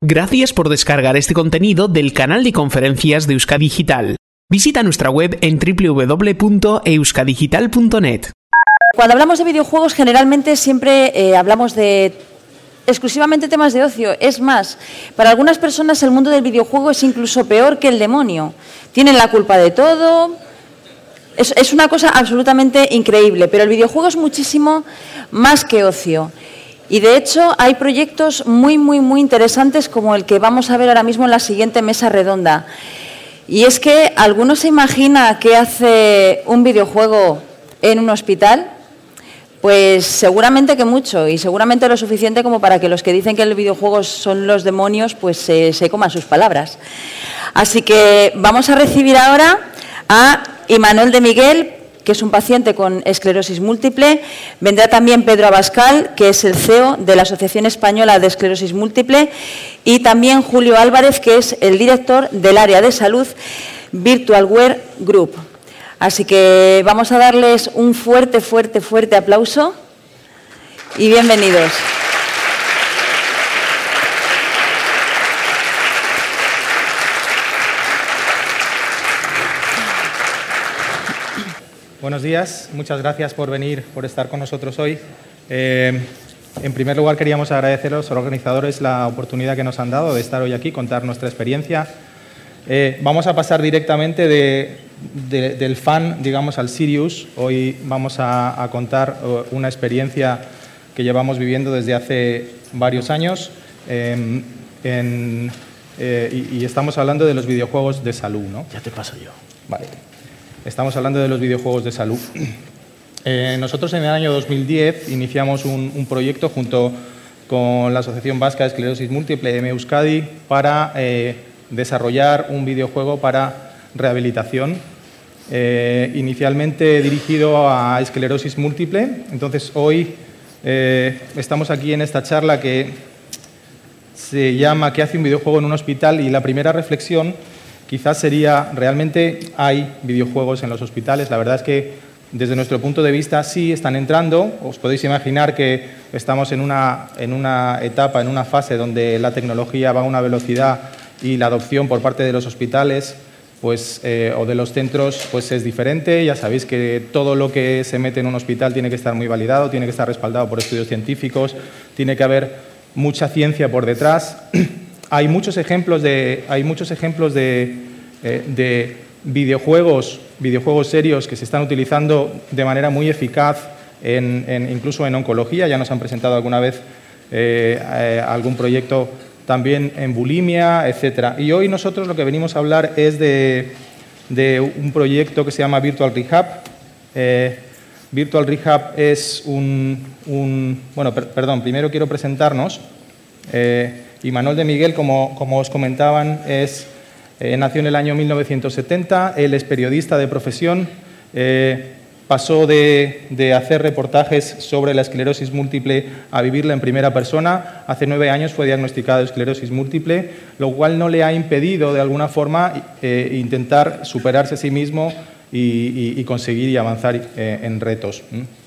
Gracias por descargar este contenido del canal de conferencias de Euskadi Digital. Visita nuestra web en www.euskadigital.net. Cuando hablamos de videojuegos, generalmente siempre hablamos de exclusivamente temas de ocio. Es más, para algunas personas el mundo del videojuego es incluso peor que el demonio. Tienen la culpa de todo. Es una cosa absolutamente increíble, pero el videojuego es muchísimo más que ocio. Y de hecho hay proyectos muy interesantes como el que vamos a ver ahora mismo en la siguiente mesa redonda. Y es que ¿alguno se imagina qué hace un videojuego en un hospital? Pues seguramente que mucho, y seguramente lo suficiente como para que los que dicen que los videojuegos son los demonios pues se coman sus palabras. Así que vamos a recibir ahora a Imanol de Miguel, que es un paciente con esclerosis múltiple. Vendrá también Pedro Abascal, que es el CEO de la Asociación Española de Esclerosis Múltiple, y también Julio Álvarez, que es el director del área de salud Virtualware Group. Así que vamos a darles un fuerte aplauso y bienvenidos. Buenos días, muchas gracias por venir, por estar con nosotros hoy. En primer lugar, queríamos agradecer a los organizadores la oportunidad que nos han dado de estar hoy aquí, contar nuestra experiencia. Vamos a pasar directamente del fan, digamos, al serious. Hoy vamos a contar una experiencia que llevamos viviendo desde hace varios años y estamos hablando de los videojuegos de salud, ¿no? Ya te paso yo. Vale. Estamos hablando de los videojuegos de salud. Nosotros en el año 2010 iniciamos un proyecto junto con la Asociación Vasca de Esclerosis Múltiple de Euskadi para desarrollar un videojuego para rehabilitación, inicialmente dirigido a esclerosis múltiple. Entonces hoy estamos aquí en esta charla que se llama ¿Qué hace un videojuego en un hospital? Y la primera reflexión quizás sería, ¿realmente hay videojuegos en los hospitales? La verdad es que desde nuestro punto de vista sí están entrando. Os podéis imaginar que estamos en una etapa, en una fase donde la tecnología va a una velocidad y la adopción por parte de los hospitales pues, o de los centros pues, es diferente. Ya sabéis que todo lo que se mete en un hospital tiene que estar muy validado, tiene que estar respaldado por estudios científicos, tiene que haber mucha ciencia por detrás. Hay muchos ejemplos de videojuegos serios que se están utilizando de manera muy eficaz incluso en oncología. Ya nos han presentado alguna vez algún proyecto también en bulimia, etcétera. Y hoy nosotros lo que venimos a hablar es de un proyecto que se llama Virtual Rehab. Virtual Rehab es primero quiero presentarnos. Imanol de Miguel, como os comentaban, nació en el año 1970, él es periodista de profesión, pasó de hacer reportajes sobre la esclerosis múltiple a vivirla en primera persona. Hace 9 años fue diagnosticado de esclerosis múltiple, lo cual no le ha impedido de alguna forma intentar superarse a sí mismo y conseguir y avanzar en retos.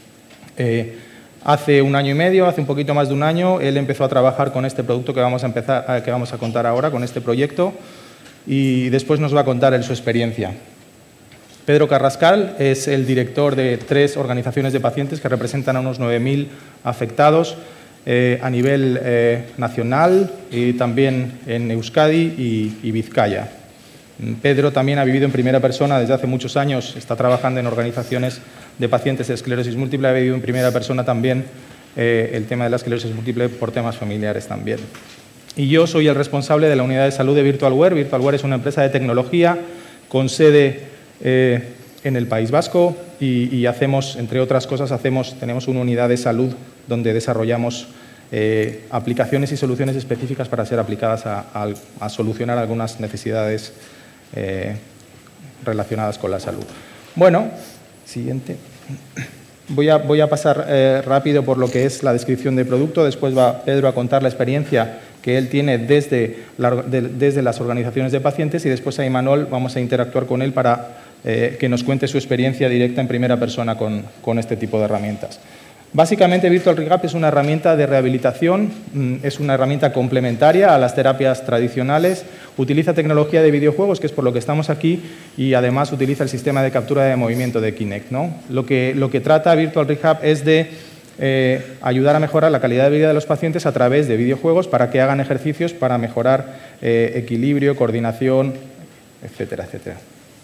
Hace 1 año y medio, hace un poquito más de 1 año, él empezó a trabajar con este producto que vamos a contar ahora, con este proyecto, y después nos va a contar su experiencia. Pedro Carrascal es el director de 3 organizaciones de pacientes que representan a unos 9.000 afectados a nivel nacional y también en Euskadi y Vizcaya. Pedro también ha vivido en primera persona desde hace muchos años, está trabajando en organizaciones de pacientes de esclerosis múltiple, ha vivido en primera persona también el tema de la esclerosis múltiple por temas familiares también. Y yo soy el responsable de la unidad de salud de Virtualware. Virtualware es una empresa de tecnología con sede en el País Vasco y hacemos, entre otras cosas, tenemos una unidad de salud donde desarrollamos aplicaciones y soluciones específicas para ser aplicadas a solucionar algunas necesidades relacionadas con la salud. Bueno, siguiente. Voy a pasar rápido por lo que es la descripción del producto. Después va Pedro a contar la experiencia que él tiene desde las organizaciones de pacientes y después a Imanol vamos a interactuar con él para que nos cuente su experiencia directa en primera persona con este tipo de herramientas. Básicamente, Virtual Rehab es una herramienta de rehabilitación, es una herramienta complementaria a las terapias tradicionales, utiliza tecnología de videojuegos, que es por lo que estamos aquí, y además utiliza el sistema de captura de movimiento de Kinect, ¿no? Lo que trata Virtual Rehab es de ayudar a mejorar la calidad de vida de los pacientes a través de videojuegos para que hagan ejercicios para mejorar equilibrio, coordinación, etcétera, etcétera.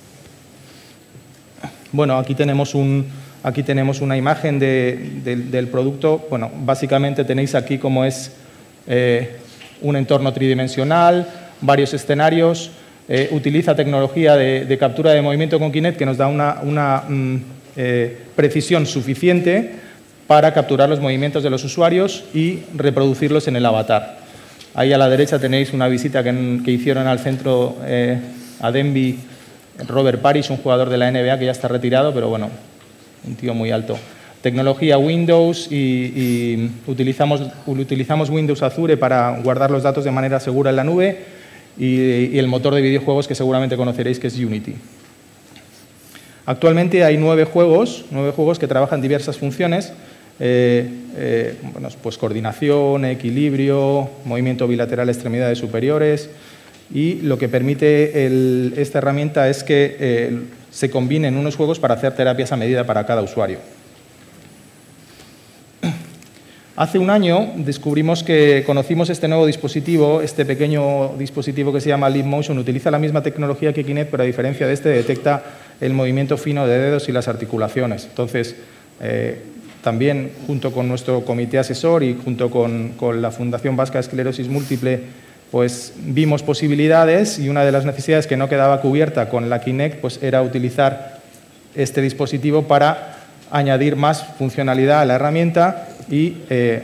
Bueno, aquí tenemos una imagen del producto. Bueno, básicamente tenéis aquí cómo es un entorno tridimensional, varios escenarios, utiliza tecnología de captura de movimiento con Kinect que nos da una precisión suficiente para capturar los movimientos de los usuarios y reproducirlos en el avatar. Ahí a la derecha tenéis una visita que hicieron al centro a Denby Robert Parish, un jugador de la NBA que ya está retirado, pero bueno, un tío muy alto. Tecnología Windows y utilizamos Windows Azure para guardar los datos de manera segura en la nube y el motor de videojuegos que seguramente conoceréis, que es Unity. Actualmente hay 9 juegos que trabajan diversas funciones, bueno, pues coordinación, equilibrio, movimiento bilateral, extremidades superiores, y lo que permite esta herramienta es que se combinen unos juegos para hacer terapias a medida para cada usuario. Hace un año conocimos este nuevo dispositivo, este pequeño dispositivo que se llama Leap Motion. Utiliza la misma tecnología que Kinect, pero a diferencia de este detecta el movimiento fino de dedos y las articulaciones. Entonces, también junto con nuestro comité asesor y junto con la Fundación Vasca de Esclerosis Múltiple, pues vimos posibilidades, y una de las necesidades que no quedaba cubierta con la Kinect pues era utilizar este dispositivo para añadir más funcionalidad a la herramienta y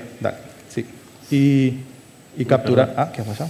capturar. Ah, ¿qué ha pasado?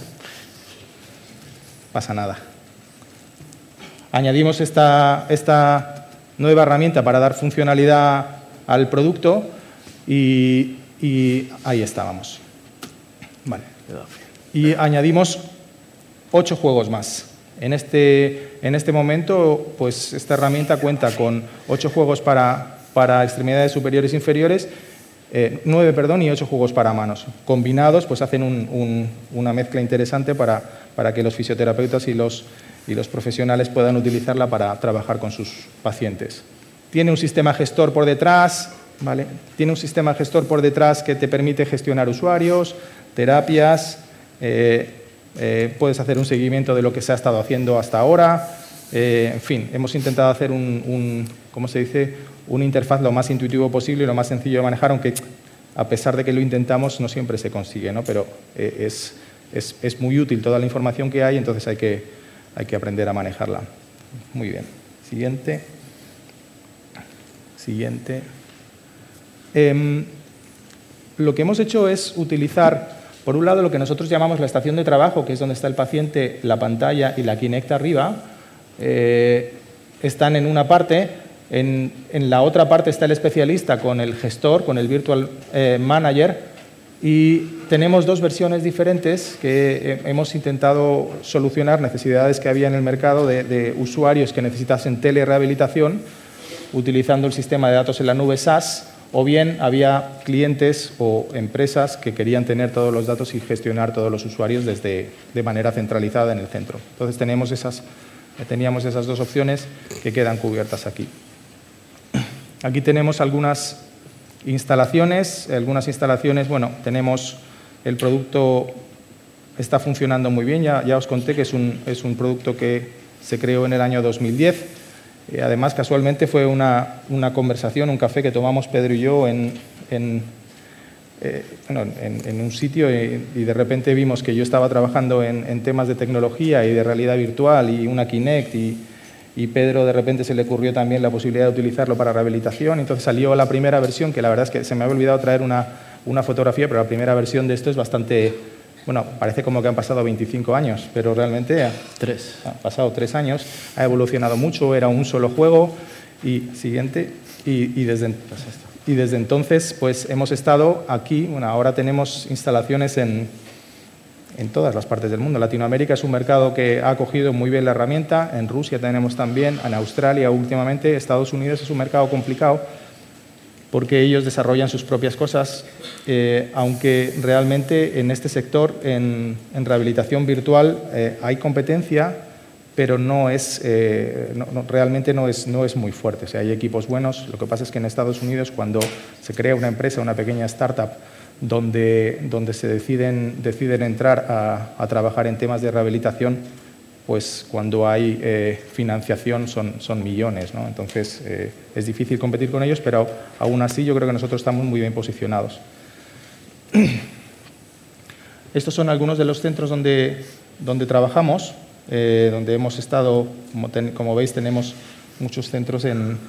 Pasa nada. Añadimos esta nueva herramienta para dar funcionalidad al producto y ahí estábamos. Vale. Y añadimos 8 juegos más. En este momento, pues esta herramienta cuenta con 8 juegos para extremidades superiores e inferiores, 9, y 8 juegos para manos. Combinados, pues hacen una mezcla interesante para que los fisioterapeutas y los profesionales puedan utilizarla para trabajar con sus pacientes. Tiene un sistema gestor por detrás, ¿vale? Tiene un sistema gestor por detrás que te permite gestionar usuarios, terapias. Puedes hacer un seguimiento de lo que se ha estado haciendo hasta ahora. En fin, hemos intentado hacer ¿cómo se dice? Una interfaz lo más intuitivo posible y lo más sencillo de manejar, aunque a pesar de que lo intentamos no siempre se consigue, ¿no? Pero es muy útil toda la información que hay, entonces hay que aprender a manejarla. Muy bien. Siguiente. Lo que hemos hecho es utilizar, por un lado, lo que nosotros llamamos la estación de trabajo, que es donde está el paciente, la pantalla y la Kinect arriba. Están en una parte, en la otra parte está el especialista con el gestor, con el Virtual Manager, y tenemos 2 versiones diferentes que hemos intentado solucionar necesidades que había en el mercado de usuarios que necesitasen telerehabilitación utilizando el sistema de datos en la nube SaaS, o bien había clientes o empresas que querían tener todos los datos y gestionar todos los usuarios de manera centralizada en el centro. Entonces teníamos esas 2 opciones que quedan cubiertas aquí. Aquí tenemos algunas instalaciones. Bueno, tenemos el producto, está funcionando muy bien. Ya os conté que es un producto que se creó en el año 2010. Además, casualmente fue una conversación, un café que tomamos Pedro y yo en un sitio y de repente vimos que yo estaba trabajando en temas de tecnología y de realidad virtual y una Kinect y Pedro de repente se le ocurrió también la posibilidad de utilizarlo para rehabilitación. Entonces salió la primera versión, que la verdad es que se me había olvidado traer una fotografía, pero la primera versión de esto es bastante... Bueno, parece como que han pasado 25 años, pero realmente han pasado 3 años, ha evolucionado mucho, era un solo juego y desde entonces pues hemos estado aquí. Bueno, ahora tenemos instalaciones en todas las partes del mundo. Latinoamérica es un mercado que ha acogido muy bien la herramienta, en Rusia tenemos también, en Australia últimamente, Estados Unidos es un mercado complicado porque ellos desarrollan sus propias cosas, aunque realmente en este sector, en rehabilitación virtual, hay competencia, pero realmente no es muy fuerte. O sea, hay equipos buenos. Lo que pasa es que en Estados Unidos, cuando se crea una empresa, una pequeña startup, donde se deciden entrar a trabajar en temas de rehabilitación, pues cuando hay financiación son millones, ¿no? Entonces es difícil competir con ellos, pero aún así yo creo que nosotros estamos muy bien posicionados. Estos son algunos de los centros donde trabajamos, donde hemos estado. Como veis, tenemos muchos centros en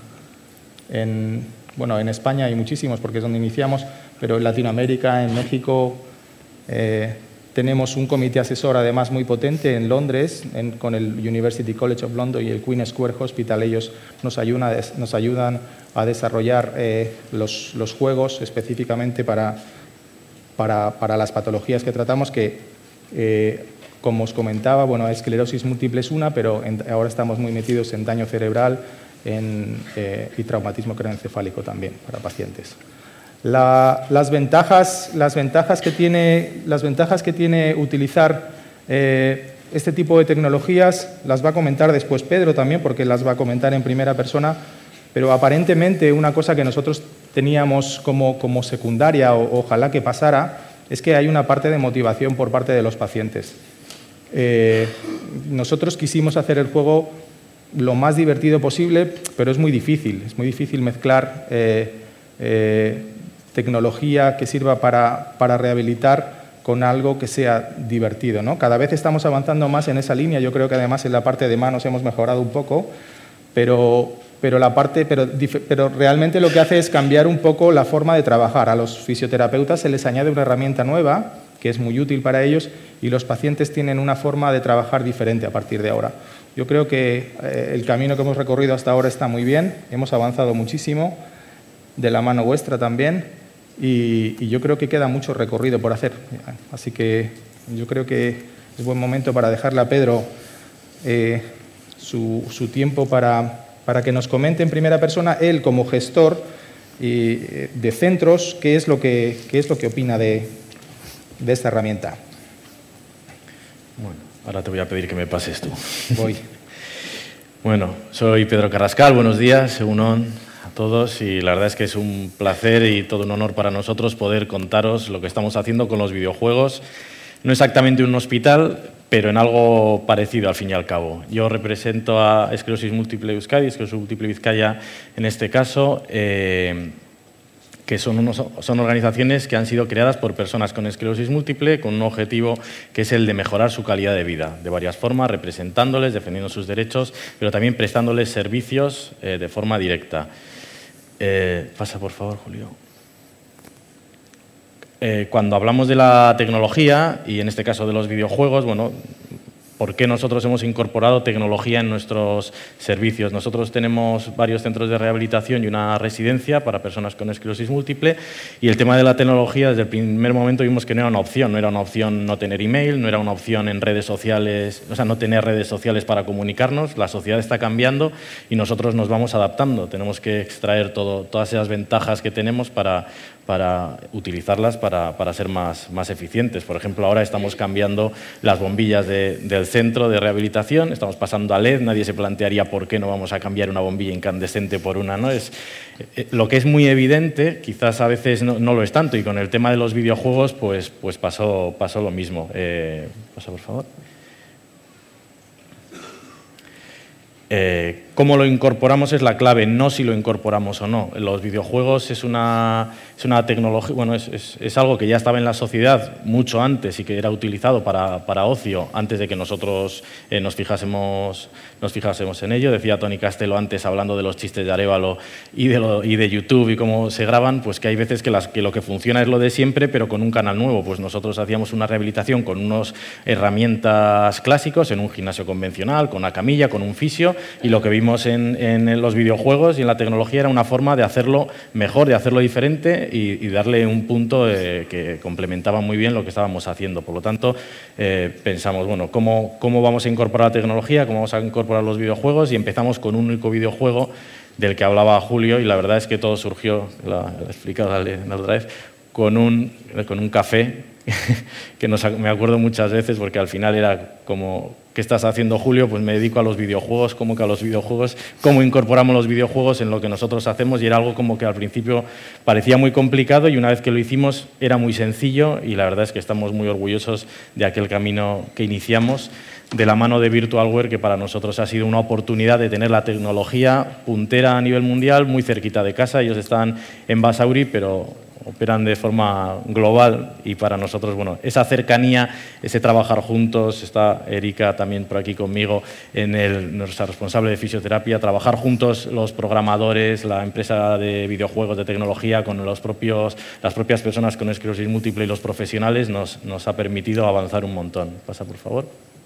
España hay muchísimos porque es donde iniciamos, pero en Latinoamérica, en México, tenemos un comité asesor además muy potente en Londres, con el University College of London y el Queen Square Hospital. Ellos nos ayudan a desarrollar los juegos específicamente para las patologías que tratamos, que como os comentaba, esclerosis múltiple es una, pero ahora estamos muy metidos en daño cerebral y traumatismo craneoencefálico también para pacientes. Las ventajas que tiene utilizar este tipo de tecnologías las va a comentar después Pedro también, porque las va a comentar en primera persona, pero aparentemente una cosa que nosotros teníamos como secundaria, o ojalá que pasara, es que hay una parte de motivación por parte de los pacientes. Nosotros quisimos hacer el juego lo más divertido posible, pero es muy difícil mezclar tecnología que sirva para rehabilitar con algo que sea divertido, ¿no? Cada vez estamos avanzando más en esa línea. Yo creo que además en la parte de manos hemos mejorado un poco, pero realmente lo que hace es cambiar un poco la forma de trabajar. A los fisioterapeutas se les añade una herramienta nueva que es muy útil para ellos, y los pacientes tienen una forma de trabajar diferente a partir de ahora. Yo creo que el camino que hemos recorrido hasta ahora está muy bien, hemos avanzado muchísimo, de la mano vuestra también, y yo creo que queda mucho recorrido por hacer. Así que yo creo que es buen momento para dejarle a Pedro su tiempo para que nos comente en primera persona, él como gestor de centros, qué es lo que opina de esta herramienta. Bueno, ahora te voy a pedir que me pases tú. Voy. Bueno, soy Pedro Carrascal, buenos días, egunon a todos, y la verdad es que es un placer y todo un honor para nosotros poder contaros lo que estamos haciendo con los videojuegos. No exactamente un hospital, pero en algo parecido al fin y al cabo. Yo represento a Esclerosis Múltiple Euskadi, Esclerosis Múltiple Vizcaya en este caso, que son organizaciones que han sido creadas por personas con esclerosis múltiple con un objetivo que es el de mejorar su calidad de vida, de varias formas, representándoles, defendiendo sus derechos, pero también prestándoles servicios de forma directa. Pasa, por favor, Julio. Cuando hablamos de la tecnología, y en este caso de los videojuegos, bueno, ¿por qué nosotros hemos incorporado tecnología en nuestros servicios? Nosotros tenemos varios centros de rehabilitación y una residencia para personas con esclerosis múltiple, y el tema de la tecnología desde el primer momento vimos que no era una opción no tener email, no era una opción en redes sociales, o sea, no tener redes sociales para comunicarnos. La sociedad está cambiando y nosotros nos vamos adaptando. Tenemos que extraer todas esas ventajas que tenemos para utilizarlas para ser más eficientes. Por ejemplo, ahora estamos cambiando las bombillas del centro de rehabilitación, estamos pasando a LED, nadie se plantearía por qué no vamos a cambiar una bombilla incandescente por una, ¿no? Lo que es muy evidente, quizás a veces no lo es tanto, y con el tema de los videojuegos pues pasó lo mismo. Pasa, por favor. Cómo lo incorporamos es la clave, no si lo incorporamos o no. Los videojuegos es una tecnología, bueno, es algo que ya estaba en la sociedad mucho antes y que era utilizado para ocio antes de que nosotros nos fijásemos en ello. Decía Tony Castelo antes, hablando de los chistes de Arévalo y de YouTube y cómo se graban, pues que hay veces que lo que funciona es lo de siempre, pero con un canal nuevo. Pues nosotros hacíamos una rehabilitación con unas herramientas clásicos en un gimnasio convencional, con una camilla, con un fisio, y lo que vimos en los videojuegos y en la tecnología era una forma de hacerlo mejor, de hacerlo diferente y darle un punto que complementaba muy bien lo que estábamos haciendo. Por lo tanto, pensamos, bueno, ¿cómo vamos a incorporar la tecnología? ¿Cómo vamos a incorporar los videojuegos? Y empezamos con un único videojuego del que hablaba Julio, y la verdad es que todo surgió, lo he explicado la otra vez, con un café que me acuerdo muchas veces, porque al final era como, ¿qué estás haciendo, Julio? Pues me dedico a los videojuegos. ¿Cómo que a los videojuegos? ¿Cómo incorporamos los videojuegos en lo que nosotros hacemos? Y era algo como que al principio parecía muy complicado, y una vez que lo hicimos era muy sencillo, y la verdad es que estamos muy orgullosos de aquel camino que iniciamos de la mano de Virtualware, que para nosotros ha sido una oportunidad de tener la tecnología puntera a nivel mundial muy cerquita de casa. Ellos están en Basauri, pero operan de forma global, y para nosotros, bueno, esa cercanía, ese trabajar juntos, está Erika también por aquí conmigo, nuestra responsable de fisioterapia, trabajar juntos los programadores, la empresa de videojuegos, de tecnología, con las propias personas con esclerosis múltiple y los profesionales, nos ha permitido avanzar un montón. Pasa, por favor.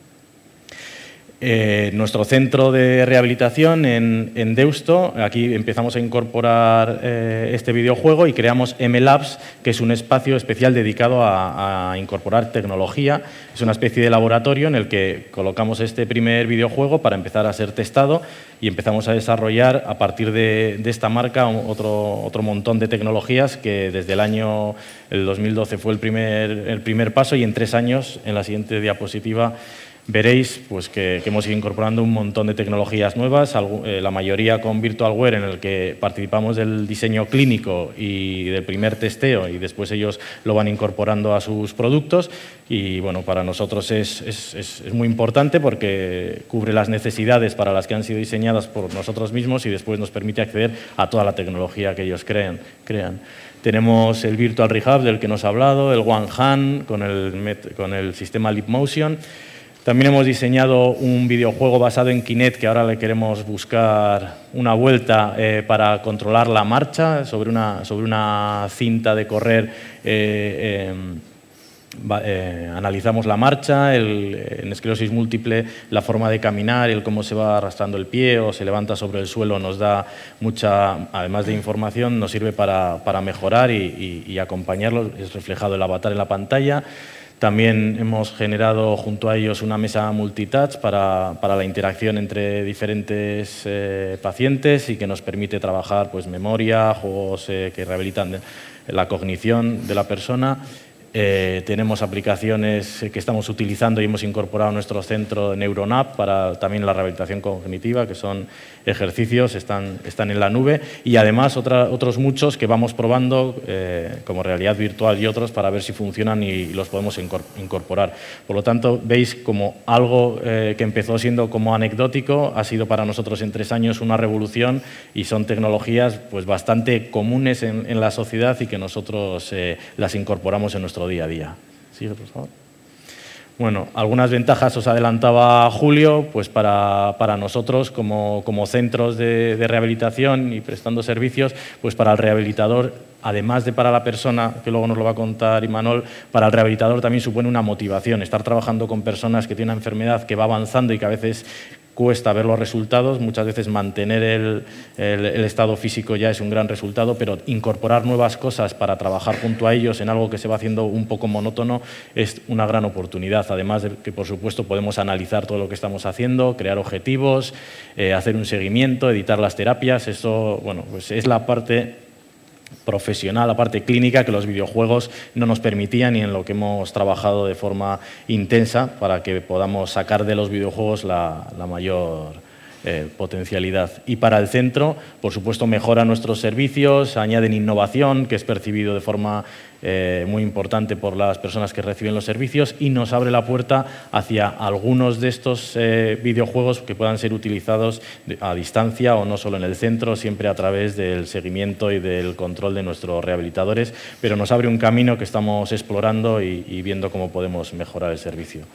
Nuestro centro de rehabilitación en Deusto, aquí empezamos a incorporar este videojuego y creamos M-Labs, que es un espacio especial dedicado a incorporar tecnología. Es una especie de laboratorio en el que colocamos este primer videojuego para empezar a ser testado, y empezamos a desarrollar a partir de esta marca otro montón de tecnologías que desde el 2012 fue el primer paso, y en 3 años, en la siguiente diapositiva, veréis pues, que hemos ido incorporando un montón de tecnologías nuevas, la mayoría con Virtualware, en el que participamos del diseño clínico y del primer testeo, y después ellos lo van incorporando a sus productos. Y bueno, para nosotros es muy importante porque cubre las necesidades para las que han sido diseñadas por nosotros mismos, y después nos permite acceder a toda la tecnología que ellos crean. Tenemos el Virtual Rehab del que nos ha hablado, el One Hand con el sistema Leap Motion. También hemos diseñado un videojuego basado en Kinect, que ahora le queremos buscar una vuelta para controlar la marcha sobre una cinta de correr. Analizamos la marcha, en esclerosis múltiple la forma de caminar, el cómo se va arrastrando el pie o se levanta sobre el suelo, nos da mucha, además de información, nos sirve para mejorar y acompañarlo. Es reflejado el avatar en la pantalla. También hemos generado junto a ellos una mesa multitouch para la interacción entre diferentes pacientes, y que nos permite trabajar pues, memoria, juegos que rehabilitan la cognición de la persona. Tenemos aplicaciones que estamos utilizando y hemos incorporado a nuestro centro NeuronApp para también la rehabilitación cognitiva, que son ejercicios, están en la nube, y además otros muchos que vamos probando, como realidad virtual y otros, para ver si funcionan y los podemos incorporar. Por lo tanto, veis como algo que empezó siendo como anecdótico ha sido para nosotros en 3 años una revolución, y son tecnologías pues, bastante comunes en la sociedad, y que nosotros las incorporamos en nuestro día a día. Sigue, por favor. Bueno, algunas ventajas os adelantaba Julio, pues para nosotros como centros de rehabilitación y prestando servicios, pues para el rehabilitador, además de para la persona, que luego nos lo va a contar Imanol, para el rehabilitador también supone una motivación. Estar trabajando con personas que tienen una enfermedad que va avanzando y que a veces cuesta ver los resultados, muchas veces mantener el estado físico ya es un gran resultado, pero incorporar nuevas cosas para trabajar junto a ellos en algo que se va haciendo un poco monótono es una gran oportunidad. Además de que, por supuesto, podemos analizar todo lo que estamos haciendo, crear objetivos, hacer un seguimiento, editar las terapias. Eso, bueno, pues es la parte profesional, la parte clínica que los videojuegos no nos permitían, y en lo que hemos trabajado de forma intensa para que podamos sacar de los videojuegos la mayor potencialidad. Y para el centro, por supuesto, mejora nuestros servicios, añaden innovación, que es percibido de forma muy importante por las personas que reciben los servicios, y nos abre la puerta hacia algunos de estos videojuegos que puedan ser utilizados a distancia o no solo en el centro, siempre a través del seguimiento y del control de nuestros rehabilitadores, pero nos abre un camino que estamos explorando y viendo cómo podemos mejorar el servicio.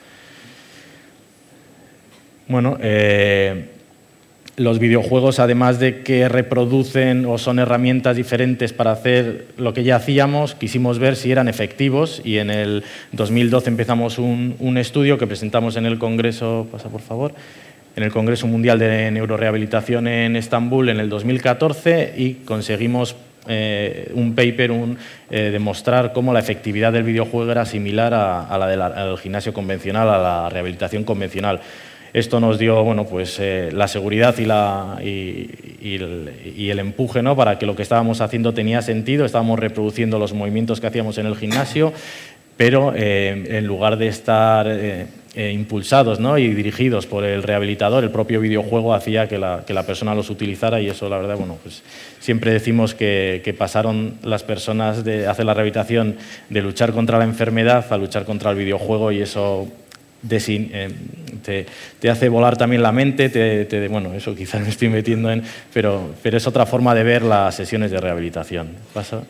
Bueno, los videojuegos, además de que reproducen o son herramientas diferentes para hacer lo que ya hacíamos, quisimos ver si eran efectivos, y en el 2012 empezamos un estudio que presentamos en el Congreso, pasa por favor, en el Congreso Mundial de Neurorehabilitación en Estambul en el 2014, y conseguimos un paper, demostrar cómo la efectividad del videojuego era similar a la del gimnasio convencional, a la rehabilitación convencional. Esto nos dio bueno, pues, la seguridad y el empuje, ¿no? Para que lo que estábamos haciendo tenía sentido. Estábamos reproduciendo los movimientos que hacíamos en el gimnasio, pero en lugar de estar impulsados, ¿no? Y dirigidos por el rehabilitador, el propio videojuego hacía que la persona los utilizara, y eso, la verdad, bueno, pues siempre decimos que pasaron las personas de hacer la rehabilitación de luchar contra la enfermedad a luchar contra el videojuego, y eso te hace volar también la mente, bueno, eso quizás me estoy metiendo en, pero es otra forma de ver las sesiones de rehabilitación. ¿Pasa?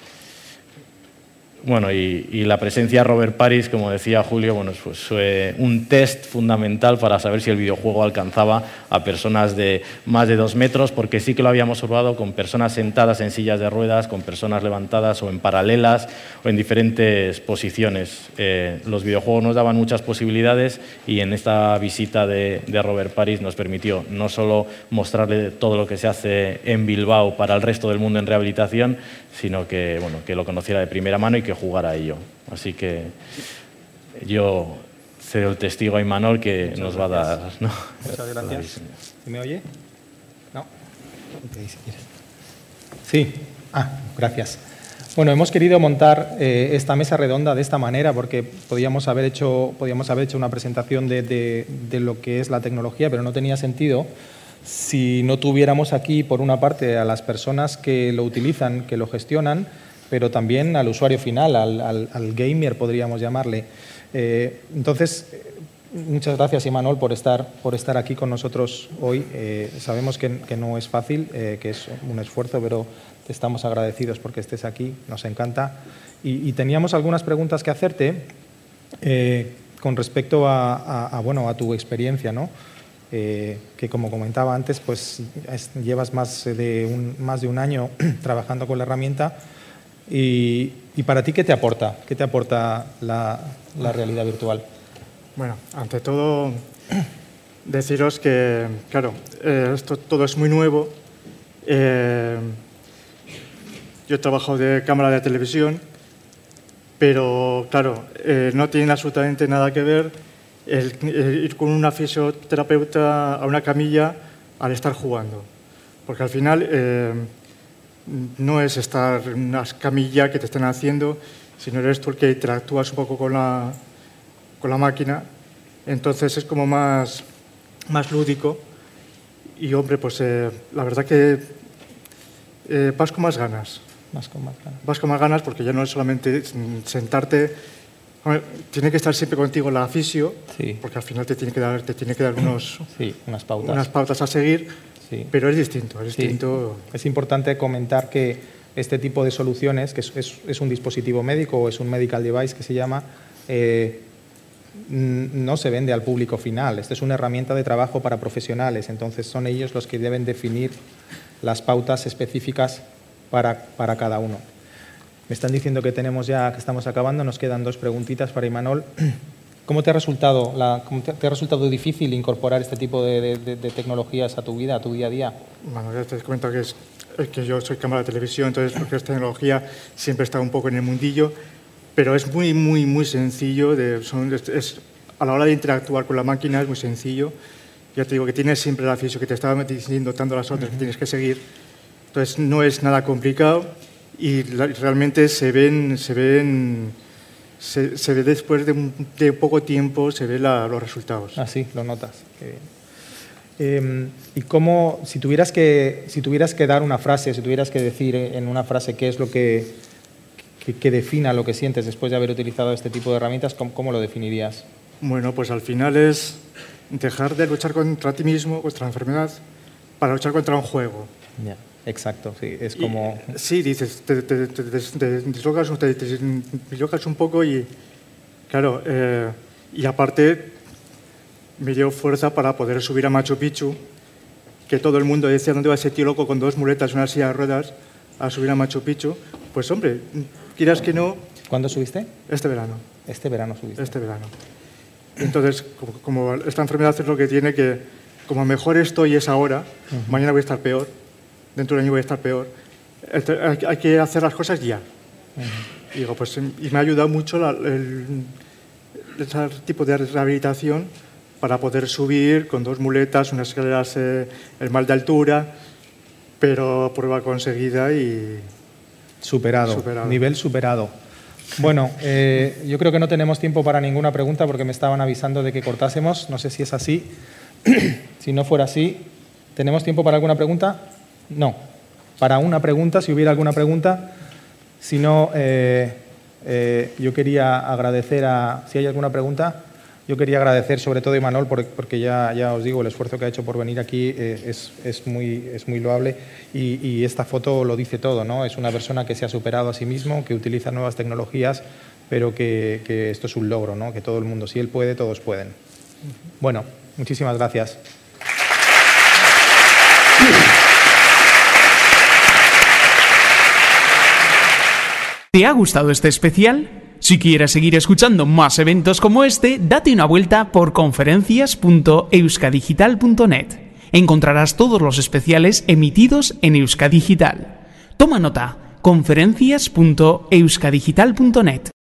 Bueno, y la presencia de Robert Paris, como decía Julio, bueno, pues fue un test fundamental para saber si el videojuego alcanzaba a personas de más de 2 metros, porque sí que lo habíamos probado con personas sentadas en sillas de ruedas, con personas levantadas o en paralelas o en diferentes posiciones. Los videojuegos nos daban muchas posibilidades, y en esta visita de Robert Paris nos permitió no solo mostrarle todo lo que se hace en Bilbao para el resto del mundo en rehabilitación, sino que, bueno, que lo conociera de primera mano y que jugara a ello. Así que yo cedo el testigo a Imanol, que nos va a dar, ¿no? Muchas gracias. ¿Se me oye? No. Okay, si quieres. Sí. Gracias. Bueno, hemos querido montar esta mesa redonda de esta manera porque podíamos haber hecho una presentación de lo que es la tecnología, pero no tenía sentido si no tuviéramos aquí, por una parte, a las personas que lo utilizan, que lo gestionan, pero también al usuario final, al gamer, podríamos llamarle. Entonces, muchas gracias, Imanol, por estar aquí con nosotros hoy. Sabemos que no es fácil, que es un esfuerzo, pero te estamos agradecidos porque estés aquí, nos encanta. Y teníamos algunas preguntas que hacerte con respecto a tu experiencia, ¿no? Que, como comentaba antes, pues llevas más de un año trabajando con la herramienta. Y para ti, ¿qué te aporta? ¿Qué te aporta la realidad virtual? Bueno, ante todo, deciros que, claro, esto todo es muy nuevo. Yo he trabajado de cámara de televisión, pero, claro, no tiene absolutamente nada que ver el ir con una fisioterapeuta a una camilla al estar jugando. Porque al final no es estar en una camilla que te estén haciendo, sino eres tú el que interactúas un poco con la máquina. Entonces es como más lúdico. Y, hombre, pues la verdad que vas con más ganas. Vas con más ganas porque ya no es solamente sentarte. Tiene que estar siempre contigo la fisio, sí, porque al final te tiene que dar unas pautas a seguir, sí, pero es distinto. Sí. Es importante comentar que este tipo de soluciones, que es un dispositivo médico o es un medical device que se llama, no se vende al público final. Esta es una herramienta de trabajo para profesionales, entonces son ellos los que deben definir las pautas específicas para cada uno. Me están diciendo que estamos acabando, nos quedan 2 preguntitas para Imanol. ¿Cómo te ha resultado difícil incorporar este tipo de tecnologías a tu vida, a tu día a día? Bueno, ya te he comentado que yo soy cámara de televisión, entonces lo que es tecnología siempre he estado un poco en el mundillo, pero es muy, muy, muy sencillo. A la hora de interactuar con la máquina es muy sencillo. Ya te digo que tienes siempre la fisio que te estaba diciendo, dando las órdenes que tienes que seguir. Entonces no es nada complicado. Y realmente se ve después de poco tiempo, se ve los resultados. Ah, sí, lo notas. Y cómo, si tuvieras que dar una frase, si tuvieras que decir en una frase qué es lo que defina lo que sientes después de haber utilizado este tipo de herramientas, ¿cómo lo definirías? Bueno, pues al final es dejar de luchar contra ti mismo, contra la enfermedad, para luchar contra un juego. Yeah. Exacto, sí, es como... Sí, dices, te dislocas un poco y, claro, y aparte me dio fuerza para poder subir a Machu Picchu, que todo el mundo decía, ¿dónde va ese tío loco con 2 muletas y una silla de ruedas a subir a Machu Picchu? Pues, hombre, quieras que no... ¿Cuándo subiste? Este verano. Este verano subiste. Este verano. Entonces, como esta enfermedad es lo que tiene, que como mejor estoy es ahora, mañana voy a estar peor. Dentro de un año voy a estar peor. Hay que hacer las cosas ya. Y digo, pues, y me ha ayudado mucho ese tipo de rehabilitación para poder subir con 2 muletas, unas escaleras el mal de altura, pero prueba conseguida y... Superado. Nivel superado. Bueno, yo creo que no tenemos tiempo para ninguna pregunta porque me estaban avisando de que cortásemos. No sé si es así. Si no fuera así, ¿tenemos tiempo para alguna pregunta? No. Para una pregunta, si hubiera alguna pregunta. Si no, yo quería agradecer si hay alguna pregunta, yo quería agradecer sobre todo a Imanol porque ya os digo, el esfuerzo que ha hecho por venir aquí es muy loable y esta foto lo dice todo, ¿no? Es una persona que se ha superado a sí mismo, que utiliza nuevas tecnologías, pero que esto es un logro, ¿no? Que todo el mundo, si él puede, todos pueden. Bueno, muchísimas gracias. ¿Te ha gustado este especial? Si quieres seguir escuchando más eventos como este, date una vuelta por conferencias.euskadigital.net. Encontrarás todos los especiales emitidos en Euskadigital. Toma nota, conferencias.euskadigital.net.